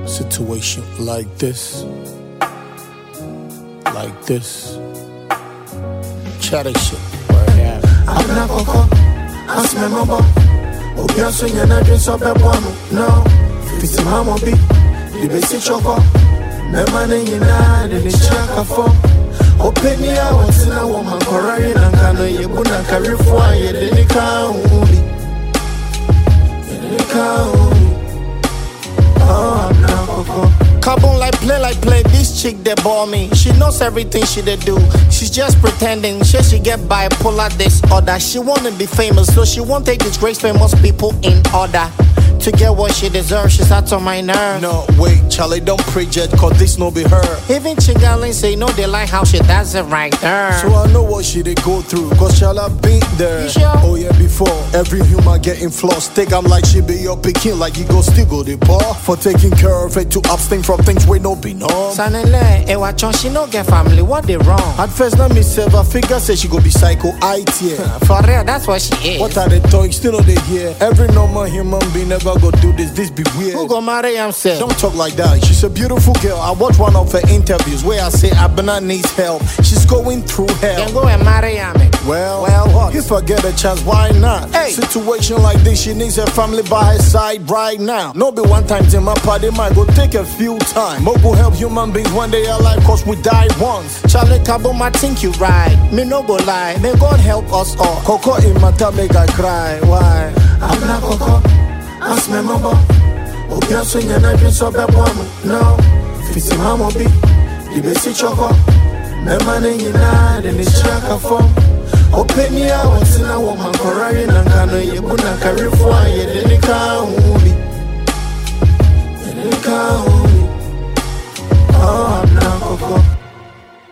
Situation like this. Chatty shit. I'm not Coco, ask me mama. Obian swing and I dress up a one. No, if it's mama be, the basic choco. My money in and the chaka for. Open me out, what's in a woman, Korean and Kano, Yabuna, carry for you, then you can't. Oh, I'm not Coco. Carbon like play, this chick they bore me. She knows everything she they do. She's just pretending, she get bipolar disorder. She wanna be famous, so she won't take disgrace famous people in order. To get what she deserves, she's out on my nerves. No, wait, Charlie, don't prejudge, cause this no be her. Even Chingalin say no, they like how she does it right there. So I know what she they go through, cause Charlie been there. You sure? Oh yeah, before every human getting floss. Take I'm like she be your picking, like you go still go the bar. For taking care of it to abstain from things we no be norm. Sanele, Ewachon, she no get family, what they wrong? At first, let me serve her figure, say she go be psycho IT. For real, that's what she is. What are they talking? Still know they hear. Every normal human being never go do this be weird. Who go marry himself? Don't talk like that. She's a beautiful girl. I watched one of her interviews where I say Abena needs help. She's going through hell. Then go and marry me. Well, what? If I get a chance, why not? Hey. Situation like this, she needs her family by her side right now. No be one time in my party, might go take a few time. Mogo help human beings when they are alive, cause we die once. Charlie Cabo, I think you right. Me no go lie. May God help us all. Coco in my time make I cry. Why? I'm not Coco, ask me mama. Obian swing and I dress up a one. No, if it's mama be, the basic choco. My money in and the chaka for. Open me out, what's in a woman, Korean and Kano, Yabuna, carry for you, then you can't. Oh, I'm not Coco.